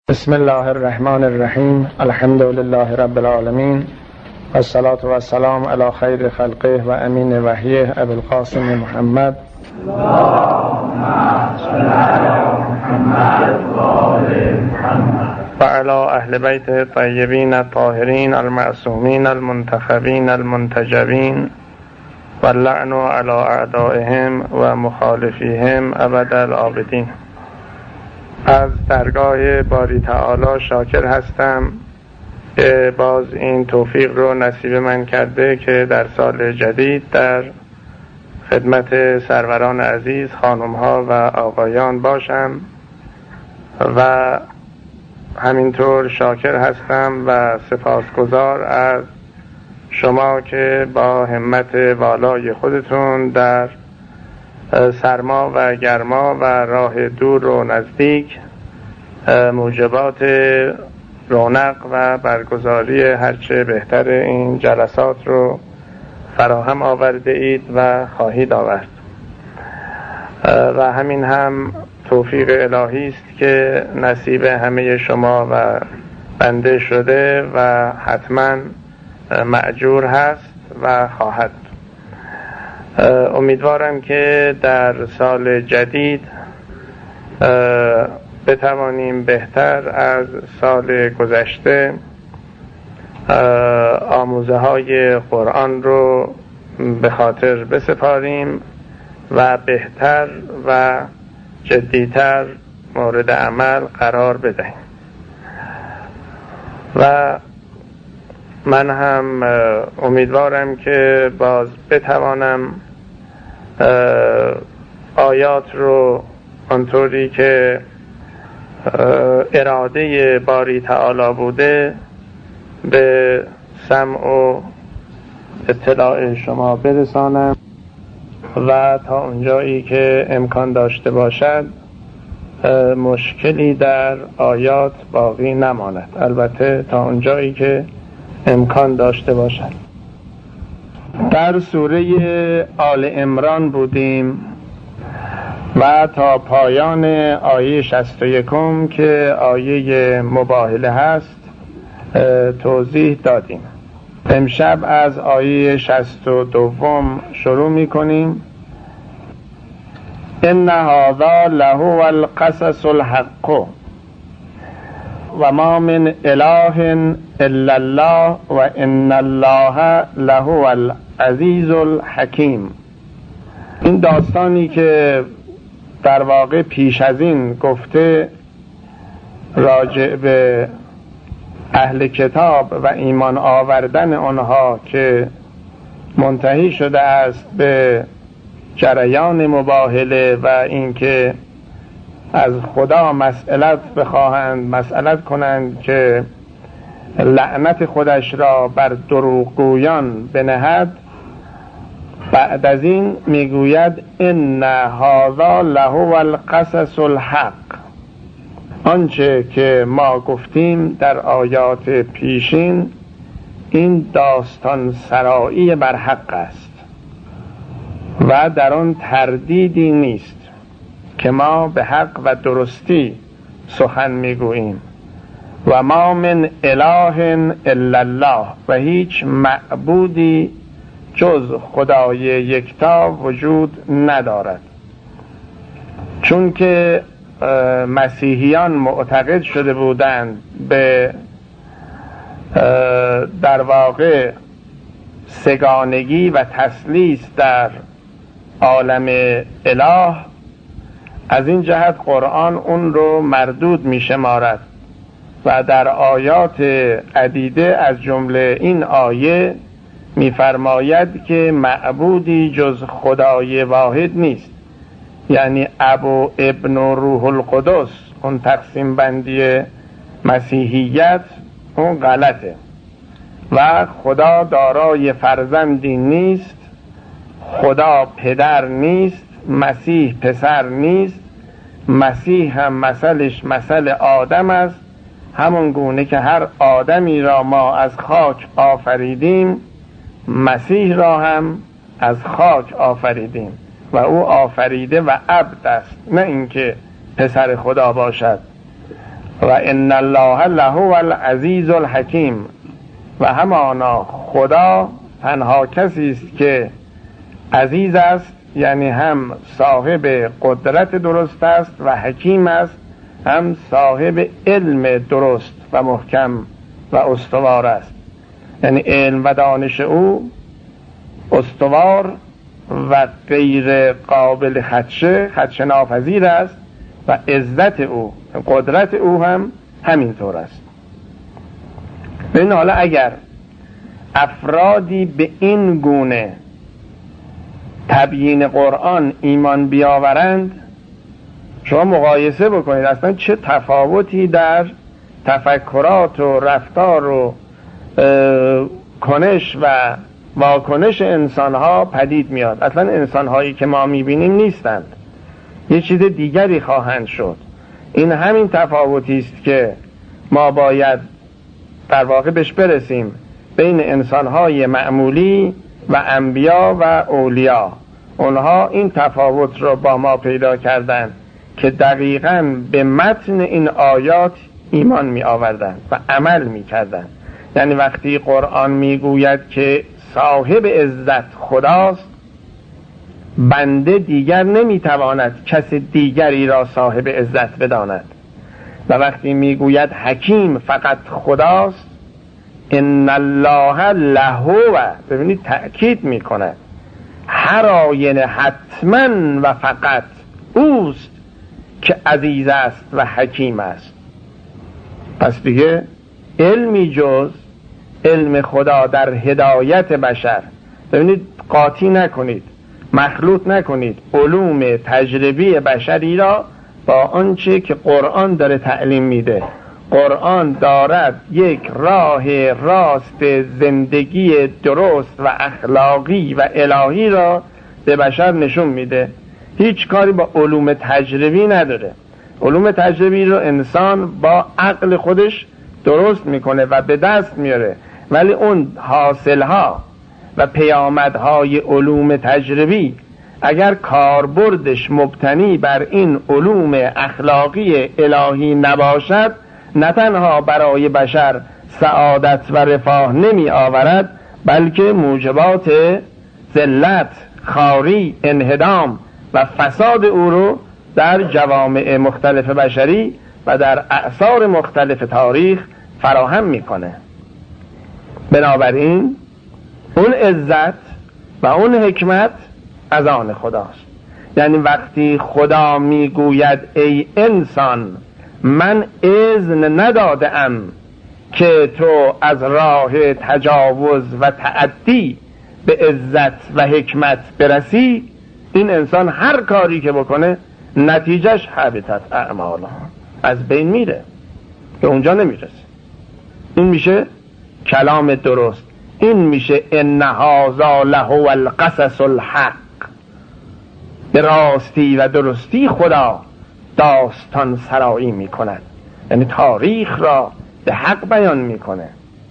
بسم الله الرحمن الرحیم. الحمد لله رب العالمین و الصلاة و السلام علی خیر خلقه و امین وحیه ابی القاسم محمد و علی اهل بیت الطیبین الطاهرین المعصومین المنتخبین المنتجبین و اللعن علی اعدائهم و مخالفیهم ابد الآبدین. از درگاه باری تعالی شاکر هستم که باز این توفیق رو نصیب من کرده که در سال جدید در خدمت سروران عزیز خانم‌ها و آقایان باشم و همینطور شاکر هستم و سپاسگزار از شما که با همت والای خودتون در سرما و گرما و راه دور و نزدیک موجبات رونق و برگزاری هرچه بهتر این جلسات رو فراهم آورده اید و خواهید آورد و همین هم توفیق الهی است که نصیب همه شما و بنده شده و حتما مأجور هست و خواهد. امیدوارم که در سال جدید بتوانیم بهتر از سال گذشته آموزه های قرآن رو به خاطر بسپاریم و بهتر و جدیتر مورد عمل قرار بدهیم. و من هم امیدوارم که باز بتوانم آیات رو آنطوری که اراده باری تعالی بوده به سمع و اطلاع شما برسانم و تا اونجایی که امکان داشته باشد مشکلی در آیات باقی نماند، البته تا اونجایی که امکان داشته باشد. در سوره آل عمران بودیم و تا پایان آیه 61 که آیه مباهله هست توضیح دادیم. امشب از آیه 62 شروع می‌کنیم. ان هذا لهو القصص الحق و ما من اله الا الله و ان الله لهو العزیز الحکیم. این داستانی که در واقع پیش از این گفته راجع به اهل کتاب و ایمان آوردن آنها که منتهی شده است به جریان مباهله و اینکه از خدا مسئلت کنند که لعنت خودش را بر دروغگویان بنهد، بعد از این میگوید ان هذا لهو القصص الحق. آنچه که ما گفتیم در آیات پیشین این داستان سرایی بر حق است و در آن تردیدی نیست که ما به حق و درستی سخن میگوییم. و ما من اله الا الله و هیچ معبودی جز خدای یکتا وجود ندارد. چون که مسیحیان معتقد شده بودند به در واقع سگانگی و تثلیث در عالم اله، از این جهت قرآن اون رو مردود می شمارد و در آیات عدیده از جمله این آیه می فرماید که معبودی جز خدای واحد نیست، یعنی اب و ابن و روح القدس. اون تقسیم بندی مسیحیت اون غلطه و خدا دارای فرزندی نیست، خدا پدر نیست، مسیح پسر نیست، مسیح هم مثلش مثل آدم است. همون گونه که هر آدمی را ما از خاک آفریدیم، مسیح را هم از خاک آفریدیم و او آفریده و عبد است، نه اینکه پسر خدا باشد. و ان الله لهو العزیز الحکیم، و همانا خدا تنها کسی است که عزیز است، یعنی هم صاحب قدرت درست است و حکیم است، هم صاحب علم درست و محکم و استوار است. یعنی علم و دانش او استوار و غیر قابل خدشه ناپذیر است و عزت او، قدرت او هم همینطور است. ببین حالا اگر افرادی به این گونه تبیین قرآن ایمان بیاورند، شما مقایسه بکنید اصلا چه تفاوتی در تفکرات و رفتار و کنش و واکنش انسانها پدید میاد. اصلا انسانهایی که ما میبینیم نیستند، یه چیز دیگری خواهند شد. این همین تفاوتی است که ما باید در واقع بهش برسیم بین انسانهای معمولی و انبیا و اولیا. اونها این تفاوت رو با ما پیدا کردن که دقیقاً به متن این آیات ایمان می آوردن و عمل می کردن. یعنی وقتی قرآن می گوید که صاحب عزت خداست، بنده دیگر نمی تواند کس دیگری را صاحب عزت بداند. و وقتی می گوید حکیم فقط خداست، ان الله لهو، ببینید تأکید می کند هر آینه حتما و فقط اوست که عزیز است و حکیم است. پس دیگه علمی جز علم خدا در هدایت بشر، ببینید قاطی نکنید، مخلوط نکنید علوم تجربی بشری را با آنچه که قرآن داره تعلیم میده. قرآن دارد یک راه راست زندگی درست و اخلاقی و الهی را به بشر نشون میده، هیچ کاری با علوم تجربی نداره. علوم تجربی رو انسان با عقل خودش درست میکنه و به دست میاره، ولی اون حاصلها و پیامدهای علوم تجربی اگر کاربردش مبتنی بر این علوم اخلاقی الهی نباشد، نه تنها برای بشر سعادت و رفاه نمی آورد، بلکه موجبات ذلت، خواری، انهدام و فساد او رو در جوامع مختلف بشری و در اعصار مختلف تاریخ فراهم میکنه. بنابراین اون عزت و اون حکمت از آن خداست. یعنی وقتی خدا میگوید ای انسان من اذن ندادم که تو از راه تجاوز و تعدی به عزت و حکمت برسی، این انسان هر کاری که بکنه نتیجهش حبطت اعماله، از بین میره، به اونجا نمیرسه. این میشه کلام درست، این میشه ان هذا لهو القصص الحق. به راستی و درستی خدا داستان سرایی میکند، یعنی تاریخ را به حق بیان میکنه.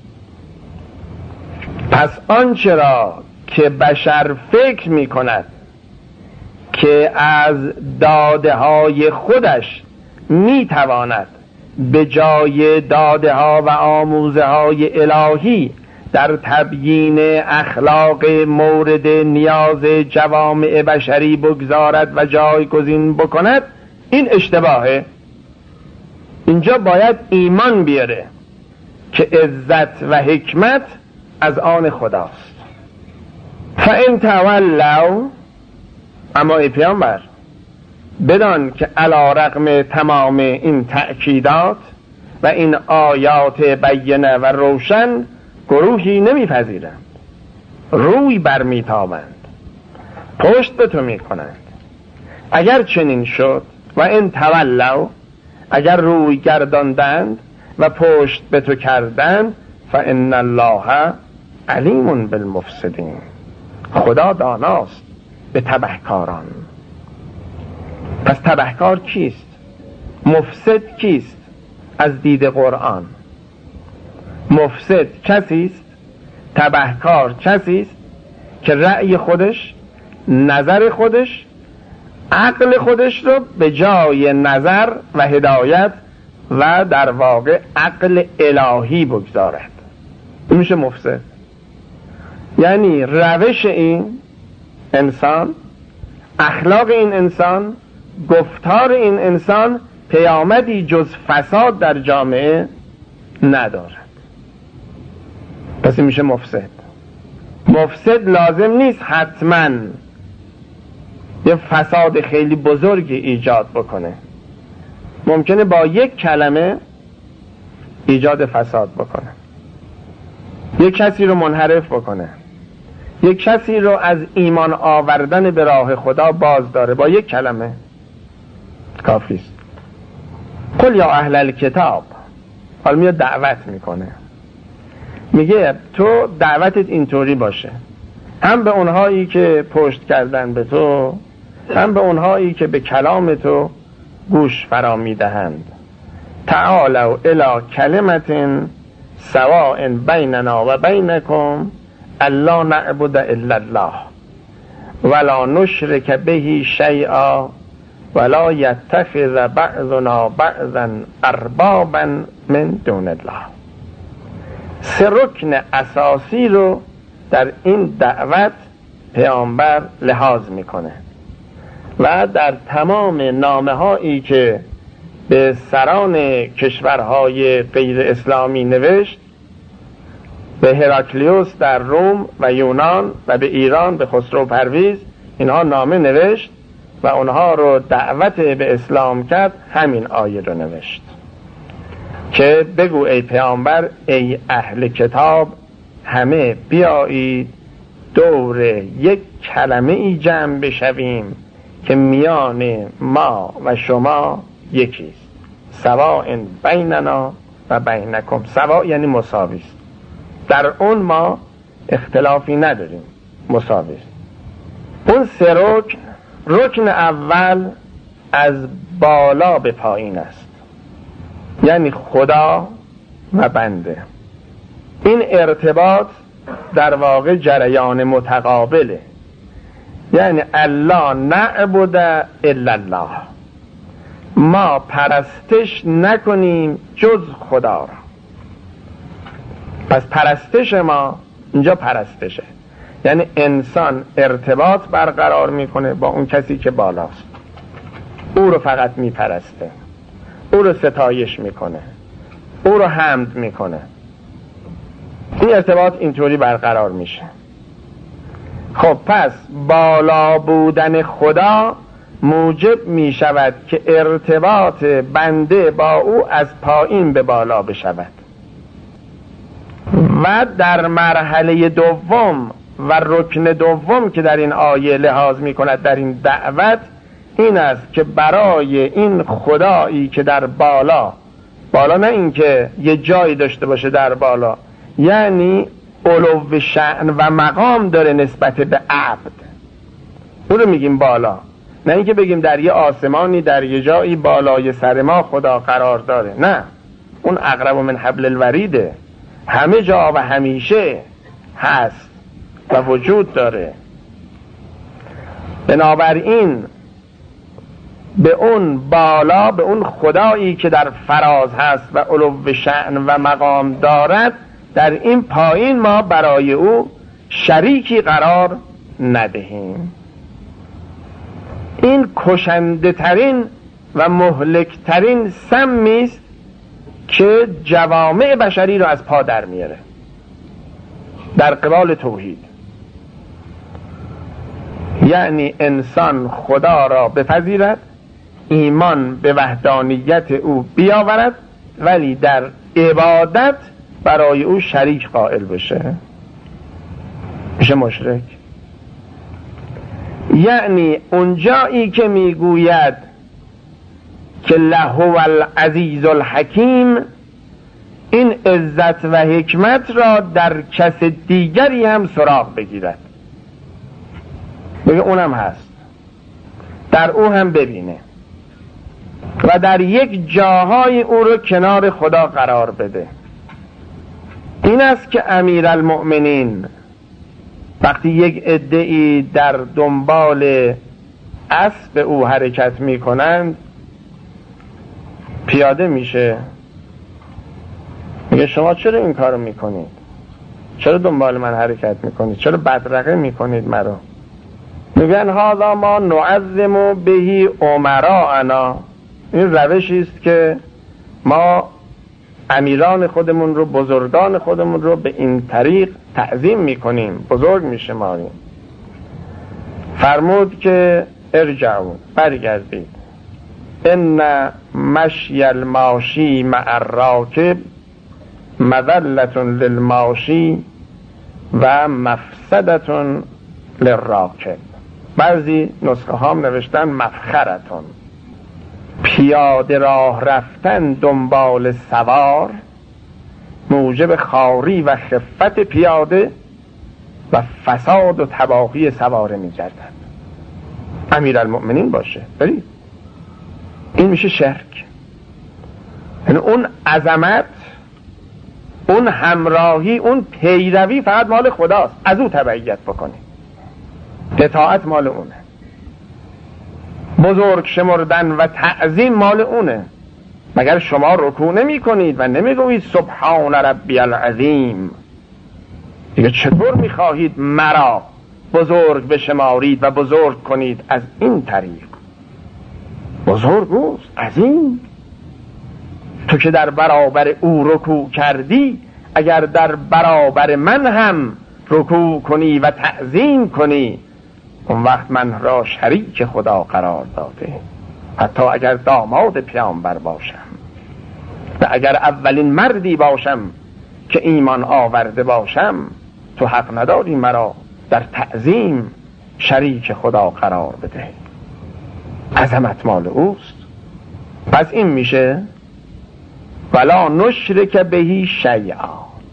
پس آنچه را که بشر فکر میکند که از داده های خودش میتواند به جای داده ها و آموزه های الهی در تبیین اخلاق مورد نیاز جوامع بشری بگذارد و جایگزین بکند، این اشتباهه. اینجا باید ایمان بیاره که عزت و حکمت از آن خداست. فإن تولوا، اما ای پیامبر بدان که علی رغم تمام این تأکیدات و این آیات بینه و روشن گروهی نمیپذیرند، روی برمیتابند، پشت به تو میکنند. اگر چنین شد و ان تولوا، اگر روی گرداندند و پشت به تو کردند، فإن الله علیم بالمفسدین، خدا داناست به تبهکاران. پس تبهکار کیست؟ مفسد کیست؟ از دید قرآن مفسد کسیست، تبهکار کسیست که رأی خودش، نظر خودش، عقل خودش رو به جای نظر و هدایت و در واقع عقل الهی بگذارد. این میشه مفسد. یعنی روش این انسان، اخلاق این انسان، گفتار این انسان پیامدی جز فساد در جامعه ندارد. پس این میشه مفسد. مفسد لازم نیست حتما یه فساد خیلی بزرگی ایجاد بکنه، ممکنه با یک کلمه ایجاد فساد بکنه، یک کسی رو منحرف بکنه، یک کسی رو از ایمان آوردن به راه خدا باز داره. با یک کلمه کافیست. قل یا اهل الکتاب، حالا میاد دعوت میکنه، میگه تو دعوتت اینطوری باشه، هم به اونهایی که پشت کردن به تو، هم به اونهایی که به کلام تو گوش فرا میدهند. تعالوا الی کلمة سواء بیننا و بینکم الا نعبد الا الله ولا نشرک به شیئا ولا یتخذ بعضنا بعضا اربابا من دون الله. سه رکن اساسی رو در این دعوت پیامبر لحاظ میکنه و در تمام نامه هایی که به سران کشورهای غیر اسلامی نوشت، به هراکلیوس در روم و یونان و به ایران به خسرو پرویز، اینها نامه نوشت و اونها رو دعوت به اسلام کرد. همین آیه رو نوشت که بگو ای پیامبر، ای اهل کتاب، همه بیایید دور یک کلمه ای جمع بشویم که میان ما و شما یکیست. سواء بیننا و بینکم. سواء یعنی مساویست، در اون ما اختلافی نداریم، مساویست. اون سه رکن، رکن اول از بالا به پایین است، یعنی خدا و بنده. این ارتباط در واقع جریان متقابله، یعنی الله نعبد الا الله، ما پرستش نکنیم جز خدا را. پس پرستش ما اینجا پرستشه، یعنی انسان ارتباط برقرار میکنه با اون کسی که بالاست، او رو فقط میپرسته، او رو ستایش میکنه، او رو حمد میکنه. این ارتباط اینطوری برقرار میشه. خب پس بالا بودن خدا موجب میشود که ارتباط بنده با او از پایین به بالا بشود. و در مرحله دوم و رکن دوم که در این آیه لحاظ میکند در این دعوت، این است که برای این خدایی که در بالا، بالا نه این که یه جایی داشته باشه در بالا، یعنی علو شأن و مقام داره نسبت به عبد، اون رو میگیم بالا، نه اینکه بگیم در یه آسمانی در یه جایی بالای سر ما خدا قرار داره، نه، اون اقرب من حبل الوریده، همه جا و همیشه هست و وجود داره. بنابراین به اون بالا، به اون خدایی که در فراز هست و علو شأن و مقام دارد، در این پایین ما برای او شریکی قرار ندهیم. این کشنده ترین و مهلک ترین سمی است که جوامع بشری رو از پا در میاره در قبال توحید. یعنی انسان خدا را بپذیرد، ایمان به وحدانیت او بیاورد، ولی در عبادت برای او شریک قائل بشه، میشه مشرک. یعنی اونجایی که میگوید که لهو العزیز الحکیم، این عزت و حکمت را در کس دیگری هم سراغ بگیرد، بگه اونم هست، در او هم ببینه و در یک جاهای او رو کنار خدا قرار بده. این است که امیرالمؤمنین وقتی یک عده‌ای در دنبال اسب او حرکت می کنند، پیاده میشه، میگه شما چرا این کارو میکنید؟ چرا دنبال من حرکت میکنید؟ چرا بدرقه میکنید مرا؟ میگن هذا ما نعظم بهی امراءنا، این روشی است که ما امیران خودمون رو، بزرگان خودمون رو به این طریق تعظیم میکنیم، بزرگ میشماریم. فرمود که ارجعوا، برگردید، ان مشی الماشی مع الراکب مذلة للماشی و مفسدة للراکب. بعضی نسخه هم نوشتن مفخرتون. پیاده راه رفتن دنبال سوار موجب خواری و خفت پیاده و فساد و تباهی سواره می‌گردد. امیرالمؤمنین باشه برید، این میشه شرک. یعنی اون عظمت، اون همراهی، اون پیروی فقط مال خداست، از او تبعیت بکنید، اطاعت مال اونه، بزرگ شمردن و تعظیم مال اونه. مگر شما رکوع نمی کنید و نمی گویید سبحان ربی العظیم؟ دیگه چطور می خواهید مرا بزرگ بشمارید و بزرگ کنید از این طریق؟ بزرگ اوست، عظیم. تو که در برابر او رکوع کردی، اگر در برابر من هم رکوع کنی و تعظیم کنی، اون وقت من را شریک خدا قرار داده، حتی اگر داماد پیامبر باشم و اگر اولین مردی باشم که ایمان آورده باشم، تو حق نداری مرا در تعظیم شریک خدا قرار بده. عظمت مال اوست. پس این میشه ولا نشرک بهی شیئا.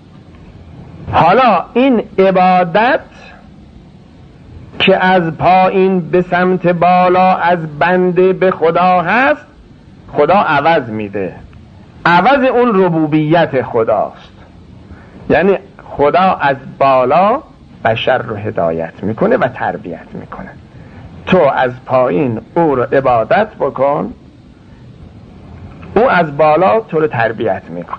حالا این عبادت که از پایین به سمت بالا از بنده به خدا هست، خدا عوض میده. عوض اون ربوبیت خداست. یعنی خدا از بالا بشر رو هدایت میکنه و تربیت میکنه. تو از پایین او رو عبادت بکن، او از بالا تو رو تربیت میکن.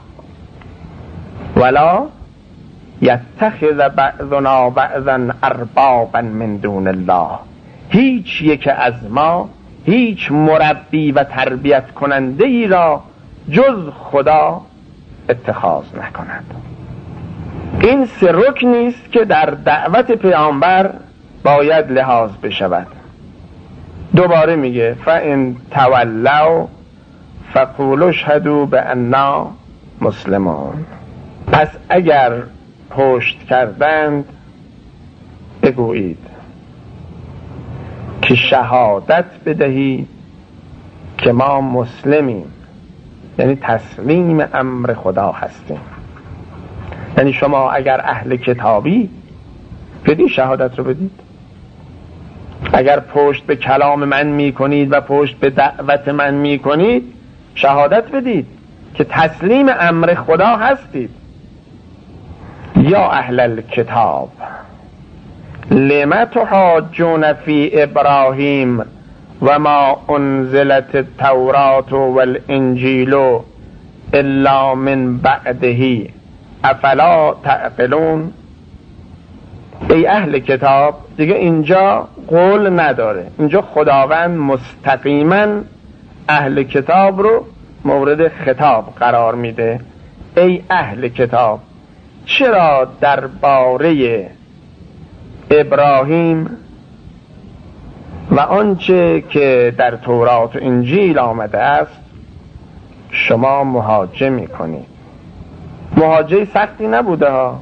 ولا یتخذ بعضنا بعضا اربابا من دون الله. هیچ یک از ما هیچ مربی و تربیت کننده ای را جز خدا اتخاذ نکند. این سه رکنی است که در دعوت پیامبر باید لحاظ بشود. دوباره میگه فإن تولوا فقولوا اشهدوا بأننا مسلمون. پس اگر پشت کردند بگویید که شهادت بدهید که ما مسلمیم، یعنی تسلیم امر خدا هستیم. یعنی شما اگر اهل کتابی بدید شهادت رو بدید. اگر پشت به کلام من می کنید و پشت به دعوت من می کنید، شهادت بدید که تسلیم امر خدا هستید. یا اهل الکتاب لم تحاجون فی ابراهیم و ما انزلت التوراة والانجیل الا من بعده افلا تعقلون. ای اهل کتاب، دیگه اینجا قول نداره، اینجا خداوند مستقیما اهل کتاب رو مورد خطاب قرار میده. ای اهل کتاب، چرا درباره ابراهیم و آنچه که در تورات و انجیل آمده است شما مهاجه میکنید؟ مهاجه سختی نبوده ها.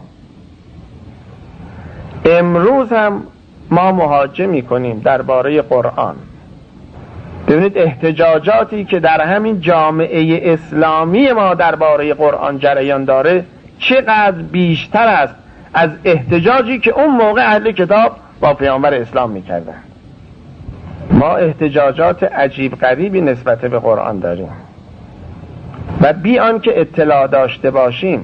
امروز هم ما مهاجه میکنیم درباره قرآن. ببینید احتجاجاتی که در همین جامعه اسلامی ما درباره قرآن جریان داره چقدر بیشتر است از احتجاجی که اون موقع اهل کتاب با پیامبر اسلام میکردن. ما احتجاجات عجیب غریبی نسبت به قرآن داریم و بی آن که اطلاع داشته باشیم.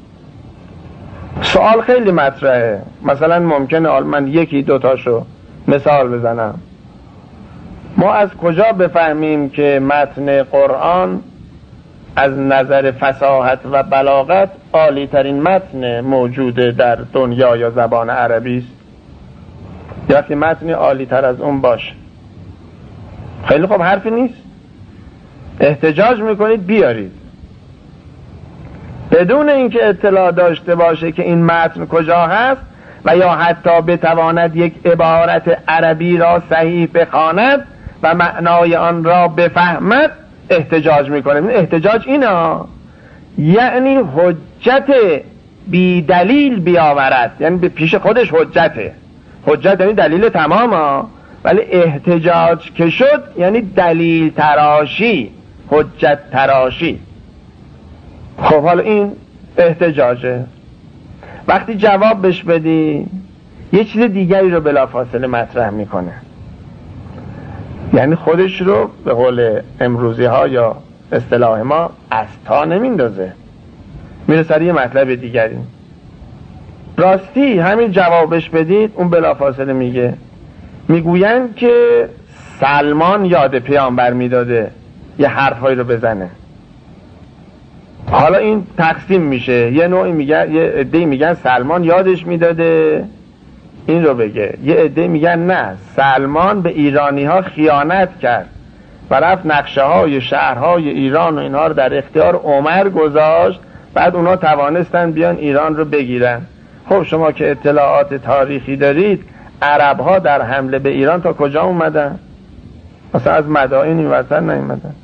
سوال خیلی مطرحه. مثلا ممکنه من یکی دوتاشو مثال بزنم. ما از کجا بفهمیم که متن قرآن از نظر فصاحت و بلاغت عالی ترین متن موجوده در دنیا یا زبان عربی است. یا وقتی متنی عالی تر از اون باشه، خیلی خوب، حرفی نیست، احتجاج میکنید بیارید، بدون اینکه اطلاع داشته باشه که این متن کجا هست و یا حتی بتواند یک عبارت عربی را صحیح بخواند و معنای آن را بفهمد، احتجاج میکنه. احتجاج اینا یعنی حجت بی دلیل بیاورد، یعنی به پیش خودش حجته. حجت یعنی دلیل تمام، ولی احتجاج که شد یعنی دلیل تراشی، حجت تراشی. خب حالا این احتجاجه. وقتی جواب بهش بدی یه چیز دیگری رو بلافاصله مطرح میکنه، یعنی خودش رو به قول امروزی ها یا اصطلاح ما از تا نمیندازه، میره سر یه مطلب دیگری. راستی همین جوابش بدید اون بلافاصله میگوین که سلمان یاد پیامبر میداده یه حرفایی رو بزنه. حالا این تقسیم میشه، یه نوعی میگن، یه عده‌ای میگن سلمان یادش میداده این رو بگه، یه عده میگن نه، سلمان به ایرانی ها خیانت کرد و رفت نقشه های شهرهای ایران و اینها رو در اختیار عمر گذاشت، بعد اونا توانستن بیان ایران رو بگیرن. خب شما که اطلاعات تاریخی دارید، عرب ها در حمله به ایران تا کجا اومدن؟ مثلا از مدائن این وطن نیومدن.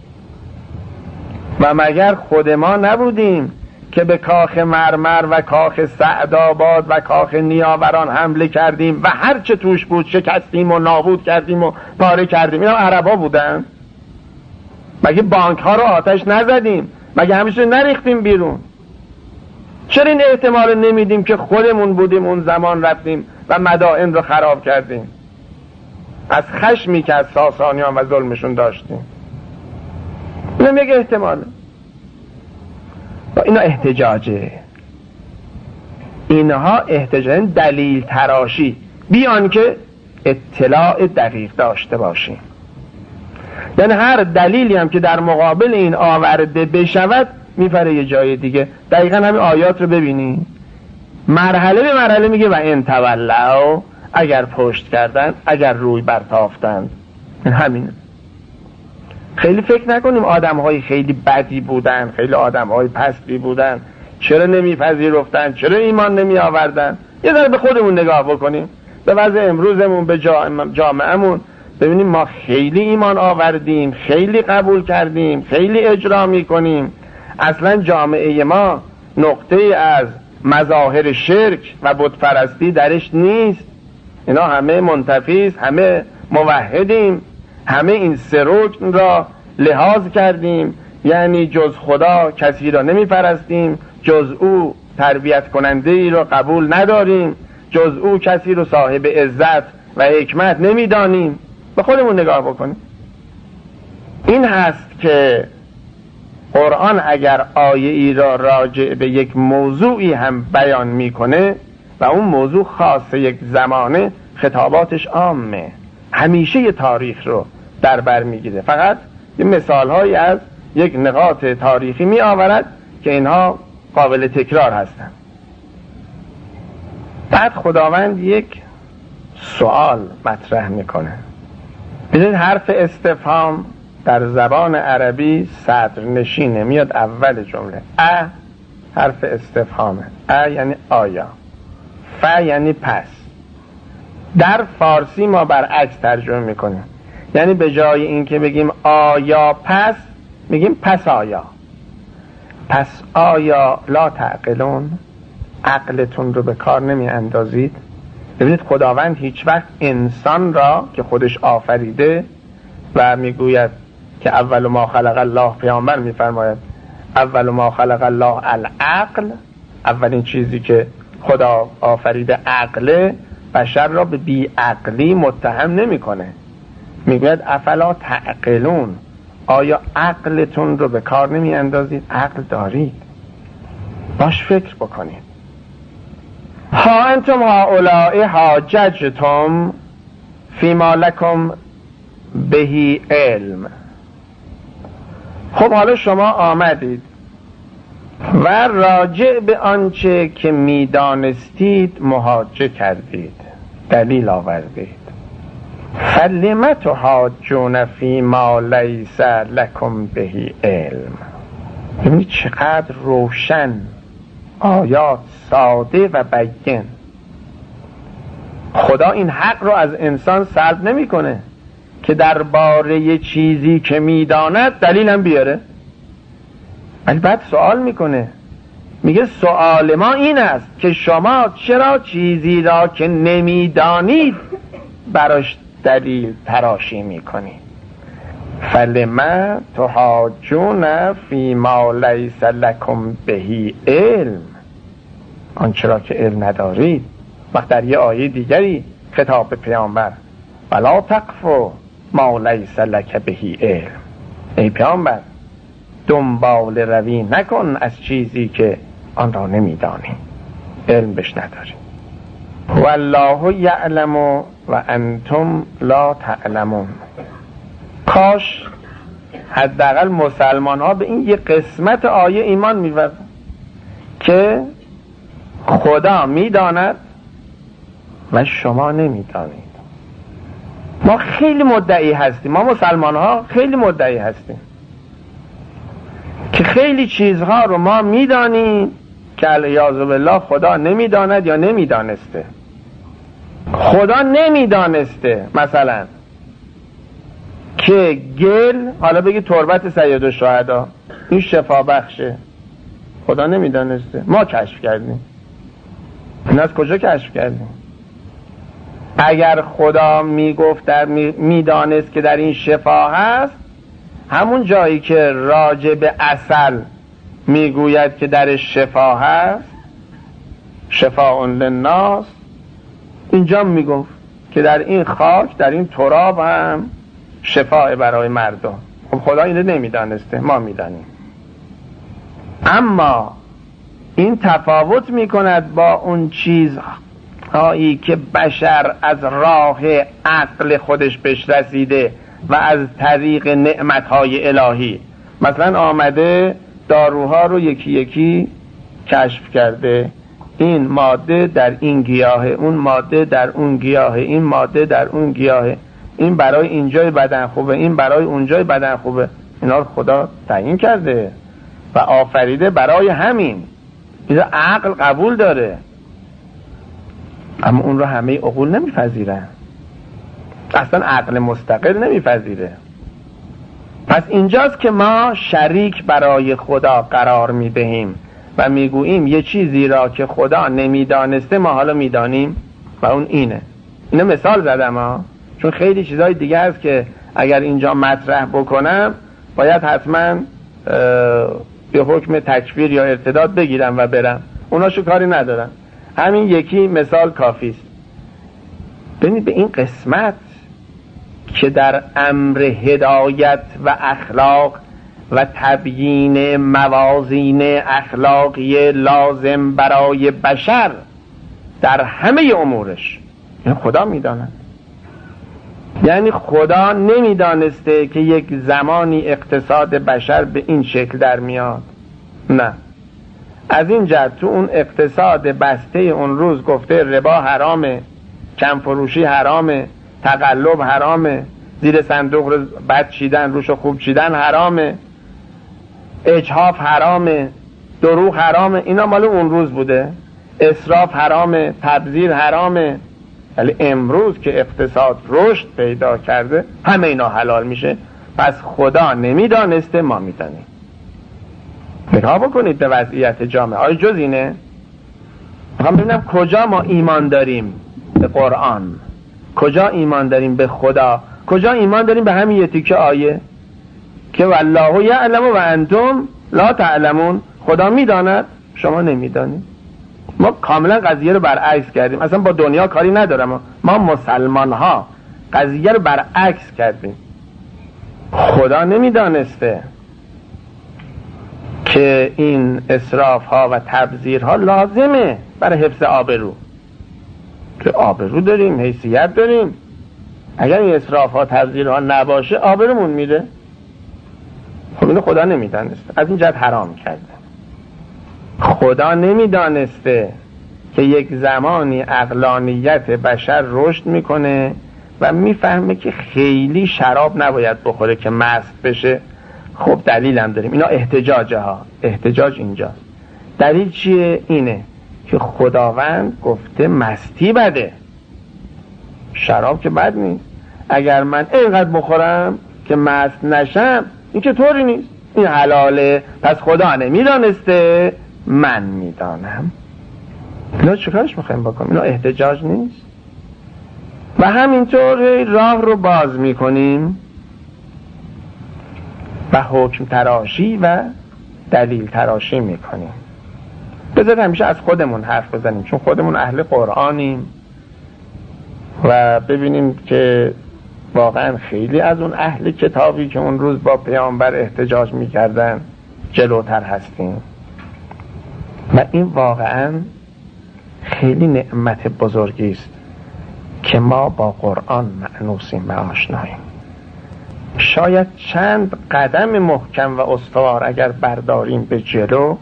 و مگر خود ما نبودیم که به کاخ مرمر و کاخ سعدآباد و کاخ نیاوران حمله کردیم و هر چه توش بود شکستیم و نابود کردیم و پاره کردیم؟ اینا عربا بودن؟ مگه بانک ها رو آتش نزدیم؟ مگه همیشه نریختیم بیرون؟ چرا این احتمال نمیدیم که خودمون بودیم اون زمان رفتیم و مدائن رو خراب کردیم از خشمی که از ساسانیان و ظلمشون داشتیم؟ اینم یک احتماله. اینا احتجاجه، اینها احتجاج دلیل تراشی بیان که اطلاع دقیق داشته باشیم. یعنی هر دلیلی هم که در مقابل این آورده بشود میفره یه جای دیگه. دقیقا همین آیات رو ببینی، مرحله به مرحله میگه و ان تولوا، اگر پشت کردن، اگر روی برتافتند. همینه. خیلی فکر نکنیم آدم‌های خیلی بدی بودن، خیلی آدم‌های پستی بودن، چرا نمیپذیرفتن، چرا ایمان نمی آوردن. یه ذره به خودمون نگاه بکنیم، به وضع امروزمون، به جامعهمون، ببینیم ما خیلی ایمان آوردیم، خیلی قبول کردیم، خیلی اجرا میکنیم. اصلا جامعه ما نقطه از مظاهر شرک و بتپرستی درش نیست. اینا همه منتفیست، همه موحدیم، همه این سه رکن را لحاظ کردیم، یعنی جز خدا کسی را نمی پرستیم، جز او تربیت کننده ای را قبول نداریم، جز او کسی را صاحب عزت و حکمت نمی دانیم. به خودمون نگاه بکنیم. این هست که قرآن اگر آیه ای را راجع به یک موضوعی هم بیان میکنه و اون موضوع خاص یک زمانه، خطاباتش عامه، همیشه یه تاریخ رو در بر میگیره، فقط یه مثال هایی از یک نقاط تاریخی می آورد که اینها قابل تکرار هستند. بعد خداوند یک سوال مطرح میکنه. ببینید حرف استفهام در زبان عربی صدر نشینه، میاد اول جمله. حرف استفهامه. یعنی آیا، یعنی پس. در فارسی ما برعکس ترجمه میکنیم، یعنی به جای این که بگیم آیا پس، میگیم پس آیا. پس آیا لا تعقلون، عقلتون رو به کار نمی اندازید؟ ببینید خداوند هیچ وقت انسان را که خودش آفریده و میگوید که اول ما خلق الله، پیامبر میفرماید اول ما خلق الله العقل، اولین چیزی که خدا آفریده عقله، بشر را به بی عقلی متهم نمیکنه. میگوید افلا تعقلون، آیا عقلتون رو به کار نمی اندازید؟ عقل دارید، باش فکر بکنید. ها انتم هؤلاء حاججتم فیما لکم بهی علم. خب حالا شما آمدید و راجع به آنچه که میدانستید محاجه کردید، دلیل آوردید. فلم تحاجون فی ما لیس لکم به علم. ببینید چقدر روشن، آیات ساده و بیان. خدا این حق رو از انسان سلب نمیکنه که درباره چیزی که میداند دلیلم بیاره، ولی بعد سوال میکنه، میگه سوال ما این است که شما چرا چیزی را که نمیدانید براش دلیل تراشی میکنید. فلما تحاجون فی ما لیس لکم به علم، آنچه را که علم ندارید. وقت در یه آیه دیگری خطاب به پیامبر، ولا تقف ما لیس لک به علم، ای پیامبر دنبال روی نکن از چیزی که آن را نمیدانی، علم بش نداری. والله یعلم و انتم لا تعلمون. کاش حداقل مسلمان ها به این یه قسمت آیه ایمان می‌آوردند که خدا میداند و شما نمیدانید. ما خیلی مدعی هستیم، ما مسلمان ها خیلی مدعی هستیم که خیلی چیزها رو ما میدانیم که علیاذ بالله خدا نمیداند یا نمیدانسته. خدا نمیدانسته مثلا که گل، حالا بگی تربت سید الشهدا، این شفا بخشه. خدا نمیدانسته، ما کشف کردیم. این از کجا کشف کردیم؟ اگر خدا میگفت میدانست که در این شفا هست، همون جایی که راجع به عسل میگوید که در شفا هست، شفاء للناس، اینجا میگفت که در این خاک، در این تراب هم شفاء برای مردم. خب خدا اینو نمیدانسته، ما میدانیم. اما این تفاوت میکند با اون چیزهایی که بشر از راه عقل خودش بهش رسیده و از طریق نعمتهای الهی. مثلا آمده داروها رو یکی یکی کشف کرده، این ماده در این گیاه، اون ماده در اون گیاه، این ماده در اون گیاه، این برای اینجای بدن خوبه، این برای اونجای بدن خوبه. اینا رو خدا تعیین کرده و آفریده برای همین. اینا عقل قبول داره، اما اون رو همه عقول نمیپذیرن، اصلا عقل مستقل نمیپذیره. پس اینجاست که ما شریک برای خدا قرار میدهیم و میگوییم یه چیزی را که خدا نمیدانسته ما حالا میدانیم و اون اینه. اینو مثال زدم ها، چون خیلی چیزهای دیگه هست که اگر اینجا مطرح بکنم باید حتما به حکم تکفیر یا ارتداد بگیرم و برم، اوناشو کاری ندارم. همین یکی مثال کافیست. ببینید به این قسمت که در امر هدایت و اخلاق و تبیین موازین اخلاقی لازم برای بشر در همه امورش، این خدا میداند. یعنی خدا نمیدانسته که یک زمانی اقتصاد بشر به این شکل در میاد، نه. از این جهت تو اون اقتصاد بسته اون روز گفته ربا حرامه، کم فروشی حرامه، تقلب حرامه، زیر صندوق رو بد چیدن روش خوب چیدن حرامه، اجحاف حرامه، دروغ حرامه. اینا مال اون روز بوده. اسراف حرامه، تبذیر حرامه. ولی امروز که اقتصاد رشد پیدا کرده همه اینا حلال میشه. پس خدا نمیدانسته، ما میدانیم. نگاه بکنید به وضعیت جامعه. آیا جز اینه؟ میخوام ببینم کجا ما ایمان داریم به قرآن، کجا ایمان داریم به خدا، کجا ایمان داریم به همین یه تیکه آیه که والله یعلم و انتم لا تعلمون. خدا میداند، شما نمیدانید. ما کاملا قضیه رو برعکس کردیم. اصلا با دنیا کاری ندارم، ما مسلمان ها قضیه رو برعکس کردیم. خدا نمیدانسته که این اسراف ها و تبذیر ها لازمه برای حفظ آبرو، که آبرو داریم، حیثیت داریم. اگر این اسراف ها تبذیر ها نباشه آبرومون میره. خب اینو خدا نمیدانسته، از این جهت حرام کرده. خدا نمیدانسته که یک زمانی عقلانیت بشر رشد میکنه و میفهمه که خیلی شراب نباید بخوره که مست بشه. خب دلیل هم داریم، اینا احتجاجه ها، احتجاج اینجاست. دلیل چیه؟ اینه که خداوند گفته مستی بده، شراب که بد نیست. اگر من اینقدر بخورم که مست نشم، این که طوری نیست، این حلاله، پس خدا نمیدانسته، من میدانم. اینا چیکارش میخوایم بکنیم؟ اینا احتجاج نیست. و همینطور راه رو باز میکنیم و حکم تراشی و دلیل تراشی میکنیم. بذارید همیشه از خودمون حرف بزنیم، چون خودمون اهل قرآنیم و ببینیم که واقعا خیلی از اون اهل کتابی که اون روز با پیامبر احتجاج میکردن جلوتر هستیم. و این واقعا خیلی نعمت بزرگی است که ما با قرآن مأنوسیم و آشناییم. شاید چند قدم محکم و استوار اگر برداریم به جلو،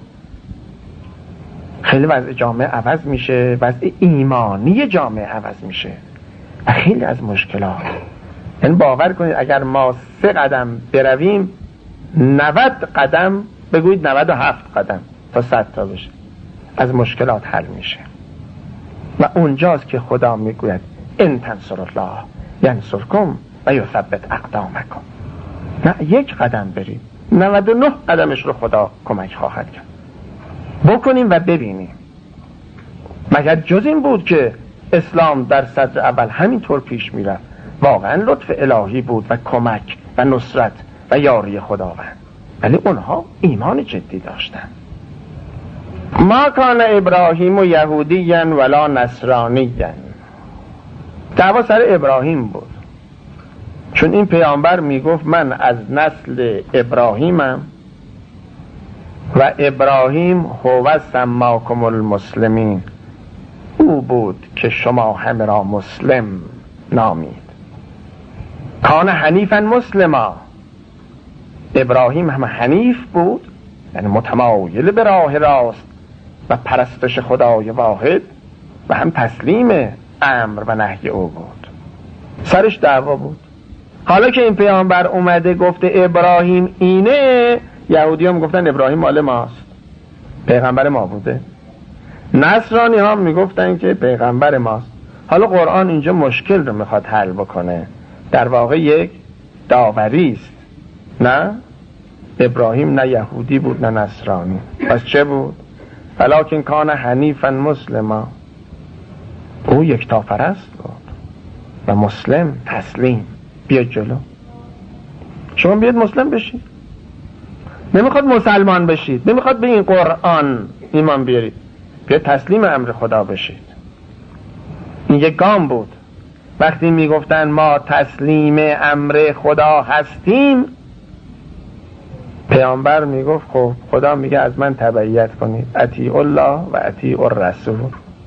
خیلی وضع جامعه عوض میشه، وضع ایمانی جامعه عوض میشه و خیلی از مشکلات، یعنی باور کنید اگر ما 3 قدم برویم 90 قدم، بگویید 97 قدم تا 100 تا بشه، از مشکلات حل میشه. و اونجاست که خدا میگوید ان تنصروا الله ینصرکم و یثبت اقدامکم. نه 1 قدم برید، 99 قدمش رو خدا کمک خواهد کرد. بکنیم و ببینیم. مگر جز این بود که اسلام در صدر اول همینطور پیش میرفت؟ واقعا لطف الهی بود و کمک و نصرت و یاری خداوند، ولی اونها ایمان جدی داشتن. ما کان ابراهیم و یهودیًا ولا نصرانیًا. دعوا سر ابراهیم بود، چون این پیامبر میگفت من از نسل ابراهیمم و ابراهیم هو سماکم المسلمین، او بود که شما همه را مسلم نامید. کان حنیفا مسلما، ابراهیم هم حنیف بود، یعنی متمایل به راه راست و پرستش خدای واحد، و هم تسلیم امر و نهی او بود. سرش دعوا بود. حالا که این پیامبر اومده گفته ابراهیم اینه، یهودی هم گفتن ابراهیم مال ماست، پیغمبر ما بوده. نصرانی ها میگفتن که پیغمبر ماست. حالا قرآن اینجا مشکل رو میخواد حل بکنه. در واقع یک داوری است، نه ابراهیم نه یهودی بود نه نصرانی. پس چه بود؟ ولکن کان حنیفا مسلما، او یکتاپرست بود و مسلم، تسلیم. بیا جلو، شما بیاید مسلم بشید. نمیخواد مسلمان بشید، نمیخواد به این قرآن ایمان بیارید، بیاید تسلیم امر خدا بشید. این یک گام بود. وقتی میگفتن ما تسلیم امر خدا هستیم، پیامبر میگفت خب خدا میگه از من تبعیت کنید، اطیع الله و اطیع الرسول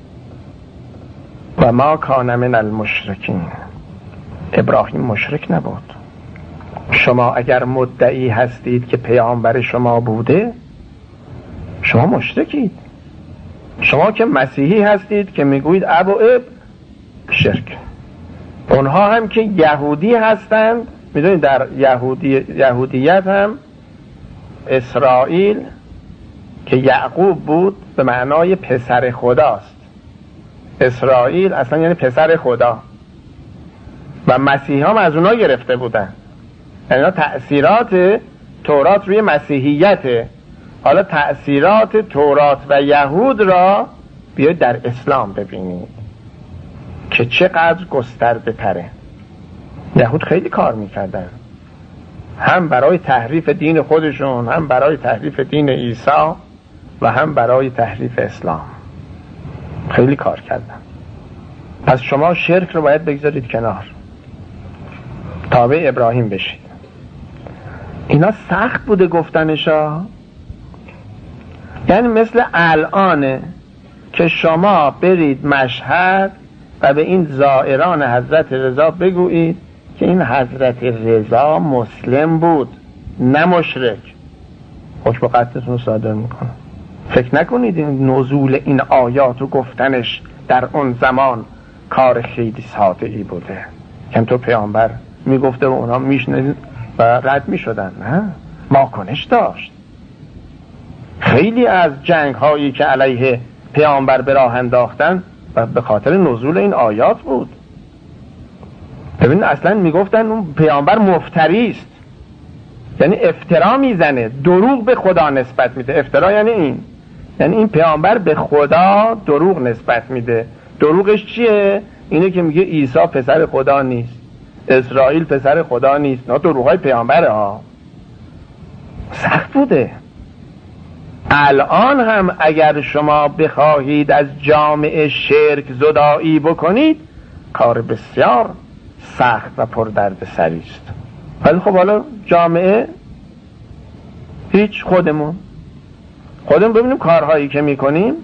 و ما کان من المشرکین. ابراهیم مشرک نبود. شما اگر مدعی هستید که پیامبر شما بوده، شما مشرکید. شما که مسیحی هستید که میگویید اب و اب، شرک. اونها هم که یهودی هستند، میدونید در یهودیت هم اسرائیل که یعقوب بود به معنای پسر خداست. اسرائیل اصلا یعنی پسر خدا، و مسیحی هم از اونها گرفته بودن. یعنی تأثیرات تورات روی مسیحیته. حالا تأثیرات تورات و یهود را بیاید در اسلام ببینید که چقدر گسترده تره. یهود خیلی کار میکردن، هم برای تحریف دین خودشون، هم برای تحریف دین عیسی و هم برای تحریف اسلام. خیلی کار کردن. پس شما شرک رو باید بگذارید کنار، تابع ابراهیم بشید. اینا سخت بوده گفتنشا، یعنی مثل الانه که شما برید مشهد و به این زائران حضرت رضا بگویید که این حضرت رضا مسلم بود، نه مشرک، حکم قتلتون رو صادر میکنه. فکر نکنید این نزول این آیات و گفتنش در اون زمان کار خیلی ساده ای بوده که تو پیامبر میگفته و اونا میشنید و رد میشدن. نه، واکنش داشت. خیلی از جنگ هایی که علیه پیامبر به راه انداختن و به خاطر نزول این آیات بود. ببین اصلا میگفتن اون پیامبر مفتری است، یعنی افترا میزنه، دروغ به خدا نسبت میده. افترا یعنی این پیامبر به خدا دروغ نسبت میده. دروغش چیه؟ اینه که میگه عیسی پسر خدا نیست، اسرائیل پسر خدا نیست. نه، دروغای پیامبره ها. سخت بوده. الان هم اگر شما بخواهید از جامعه شرک زدایی بکنید، کار بسیار سخت و پردرد سری است. ولی خب حالا جامعه هیچ، خودمون ببینیم کارهایی که میکنیم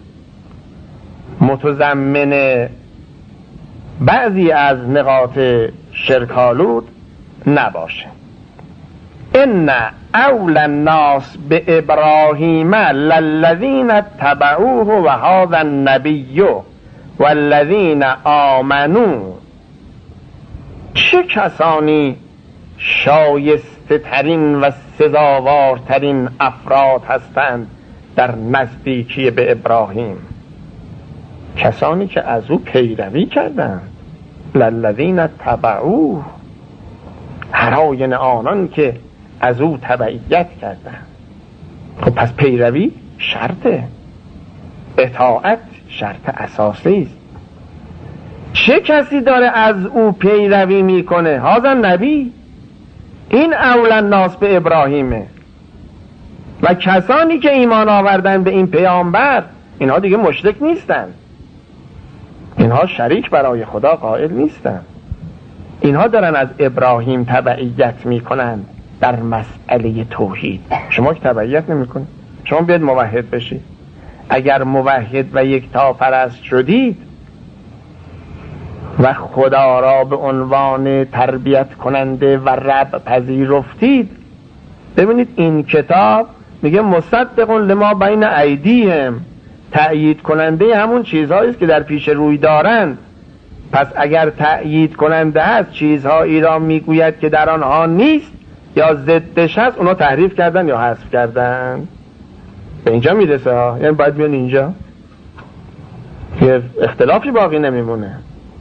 متضمن بعضی از نقاط شرک‌آلود نباشه. ان اول الناس به ابراهیم للذین اتبعوه و هذا النبی والذین آمنوا. چه کسانی شایسته ترین و سزاوارترین افراد هستند در نزدیکی به ابراهیم؟ کسانی که از او پیروی کردند. للذین اتبعوه، هر آین آنان که از او تبعیت کردند. خب پس پیروی شرطه، اطاعت شرط اساسی است. چه کسی داره از او پیروی میکنه؟ هذا نبی، این اول الناس به ابراهیمه. و کسانی که ایمان آوردن به این پیامبر، اینها دیگه مشرک نیستن، اینها شریک برای خدا قائل نیستن. اینها دارن از ابراهیم تبعیت میکنن در مسئله توحید. شما که تبعیت نمیکنید، شما بیاید موحد بشید. اگر موحد و یکتا پرست شدید و خدا را به عنوان تربیت کننده و رب پذیرفتید، ببینید این کتاب میگه مصدق لما بین ایدیهم، تأیید کننده همون چیزهایی است که در پیش روی دارند. پس اگر تأیید کننده هست، چیزهایی را میگوید که در آنها نیست یا ضدش هست، اونا تحریف کردن یا حذف کردن. به اینجا میرسه ها، یعنی باید بیان اینجا، یه اختلافی باقی نمیمونه.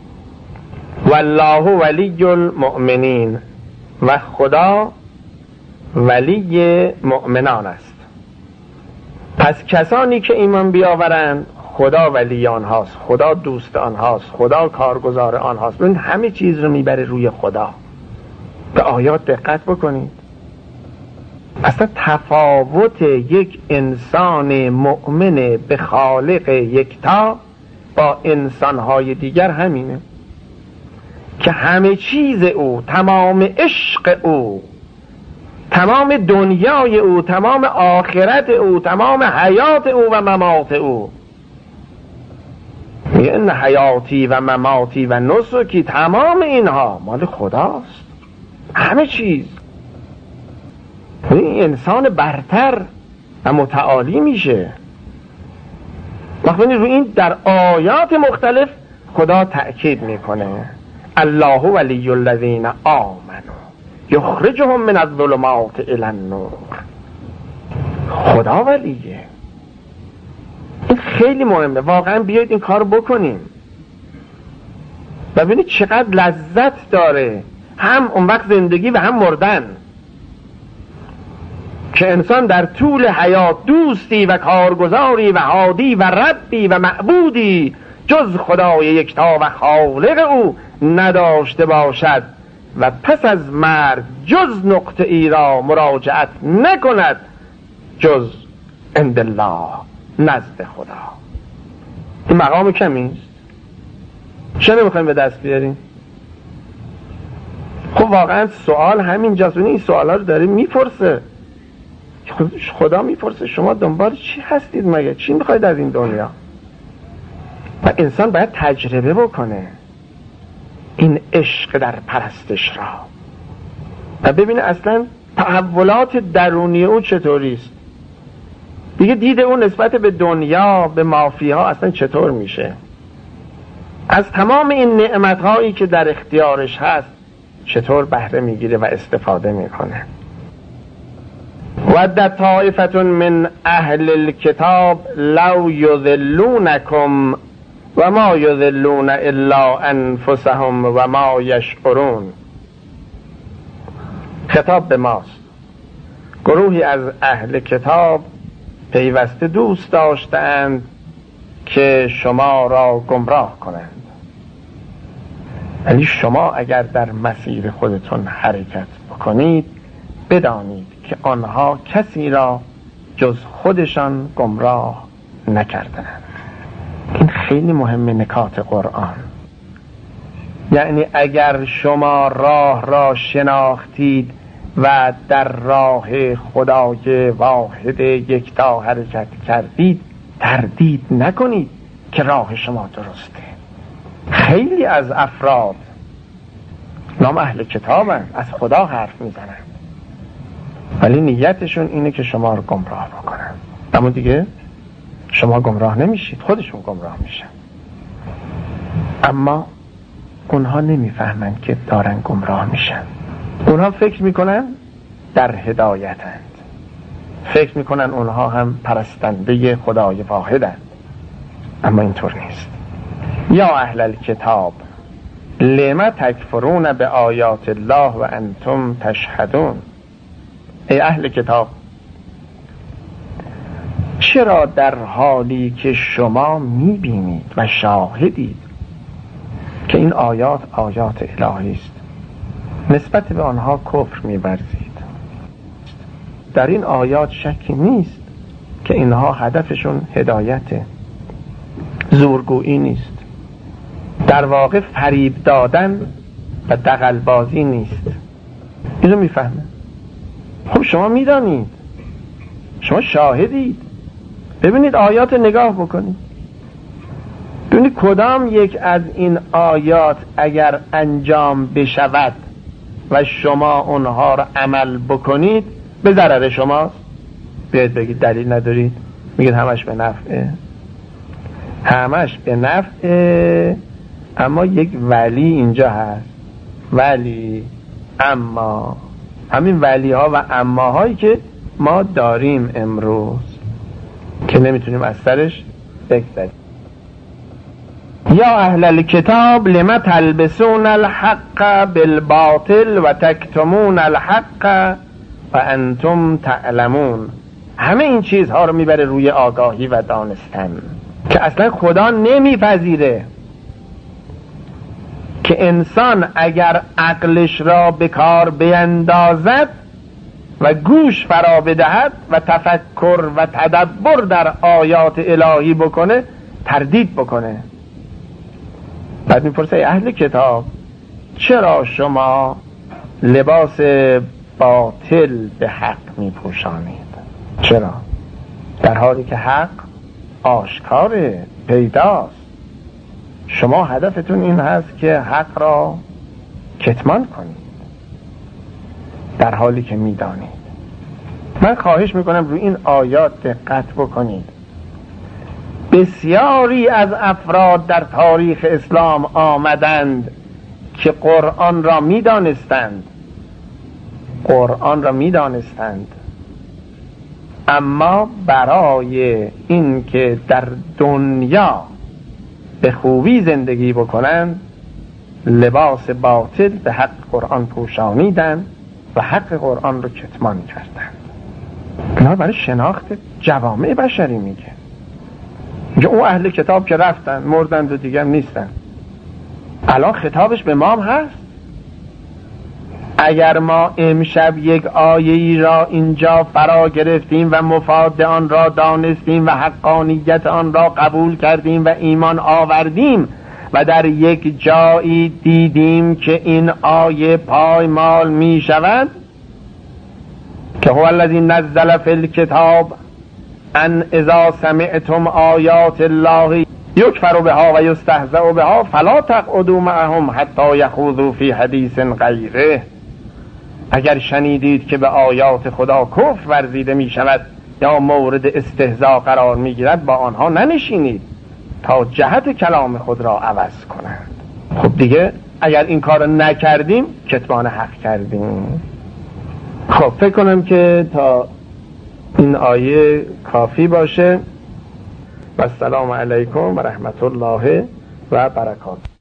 والله ولی المؤمنین، و خدا ولی مؤمنان است. پس کسانی که ایمان بیاورند، خدا ولی آنهاست، خدا دوست آنهاست، خدا کارگزار آنهاست. ببین همه چیز رو میبره روی خدا. به آیات دقت بکنید. اصلا تفاوت یک انسان مؤمن به خالق یکتا با انسانهای دیگر همینه که همه چیز او، تمام عشق او، تمام دنیای او، تمام آخرت او، تمام حیات او و ممات او، این حیاتی و مماتی و نسکی، تمام اینها مال خداست. همه چیز. این انسان برتر و متعالی میشه وقتی روی این در آیات مختلف خدا تأکید میکنه. الله ولی الذین آمنوا یخرجهم من الظلمات الی النور. خدا ولیه. این خیلی مهمه. واقعا بیایید این کار بکنیم و ببینید چقدر لذت داره، هم اون وقت زندگی و هم مردن، که انسان در طول حیات دوستی و کارگزاری و هادی و ربی و معبودی جز خدای یکتا و خالق او نداشته باشد و پس از مرگ جز نقطه ای را مراجعت نکند جز عند الله، نزد خدا. این مقام کمیست. چه نمیخوایم به دست بیاریم؟ خب واقعا سوال همینجاست. این سوالا رو داره میپرسه، خدا میپرسه شما دنبال چی هستید مگه؟ چی میخواید از این دنیا؟ و انسان باید تجربه بکنه این عشق در پرستش را و ببینه اصلا تحولات درونی او چطوری است، دیگه دید اون نسبت به دنیا، به مافیها اصلا چطور میشه، از تمام این نعمتهایی که در اختیارش هست چطور بهره میگیره و استفاده میکنه. ود طائفة من اهل الكتاب لو یضلونکم و ما یضلون الا انفسهم و ما یشعرون. خطاب به ماست. گروهی از اهل کتاب پیوسته دوست داشتند که شما را گمراه کنند، ولی شما اگر در مسیر خودتون حرکت بکنید بدانید که آنها کسی را جز خودشان گمراه نکردند. این خیلی مهمه، نکات قرآن. یعنی اگر شما راه را شناختید و در راه خدای واحد یکتا حرکت کردید، تردید نکنید که راه شما درسته. خیلی از افراد نام اهل کتابند، از خدا حرف میزنند، ولی نیتشون اینه که شما رو گمراه بکنن. اما دیگه شما گمراه نمیشید، خودشون گمراه میشن. اما اونها نمیفهمن که دارن گمراه میشن. اونها فکر میکنن در هدایتند، فکر میکنن اونها هم پرستنده خدای واحدند، اما اینطور نیست. یا اهل الکتاب لما تکفرون به آیات الله و انتم تشهدون. ای اهل کتاب، چرا در حالی که شما میبینید و شاهدید که این آیات آیات الهی است نسبت به آنها کفر می‌ورزید؟ در این آیات شکی نیست که اینها هدفشون هدایته، زورگویی نیست، در واقع فریب دادن و دغل‌بازی نیست. اینو میفهمه. خب شما میدانید، شما شاهدید، ببینید آیات نگاه بکنید، ببینید کدام یک از این آیات اگر انجام بشود و شما اونها رو عمل بکنید به ضرر شماست. بیاید بگید دلیل ندارید، میگید همش به نفعه، همش به نفعه. اما یک ولی اینجا هست، ولی اما همین ولی ها و اما هایی که ما داریم امروز که نمیتونیم از سرش بگذریم. یا اهل الکتاب لما تلبسون الحق بالباطل و تکتمون الحق و انتم تعلمون. همه این چیزها رو میبره روی آگاهی و دانستن که اصلا خدا نمیپذیره که انسان اگر عقلش را به کار بیندازد و گوش فرا بدهد و تفکر و تدبر در آیات الهی بکنه تردید بکنه. بعد میپرسه اهل کتاب چرا شما لباس باطل به حق میپوشانید؟ چرا؟ در حالی که حق آشکاره، پیداست. شما هدفتون این هست که حق را کتمان کنید در حالی که میدانید. من خواهش میکنم روی این آیات دقت بکنید. بسیاری از افراد در تاریخ اسلام آمدند که قرآن را میدانستند، قرآن را میدانستند، اما برای این که در دنیا به خوبی زندگی بکنند لباس باطل به حق قرآن پوشانیدند و حق قرآن رو کتمان کردند. اینا برای شناخت جوامع بشری میگه. اون اهل کتاب که رفتن مردند و دیگه نیستن. الان خطابش به ما هم هست. اگر ما امشب یک آیه‌ای را اینجا فرا گرفتیم و مفاد آن را دانستیم و حقانیت آن را قبول کردیم و ایمان آوردیم و در یک جایی دیدیم که این آیه پایمال می شود که هو الذی نزل فی الکتاب ان اذا سمعتم آیات الله یکفر بها و یستهزأ بها فلا تقعدوا معهم حتی یخوضوا فی حدیث غیره. اگر شنیدید که به آیات خدا کفر ورزیده می شود یا مورد استهزاء قرار می گیرد با آنها ننشینید تا جهت کلام خود را عوض کنند. خب دیگه اگر این کار نکردیم کتمان حق کردیم. خب فکر کنم که تا این آیه کافی باشه. و السلام علیکم و رحمت الله و برکاته.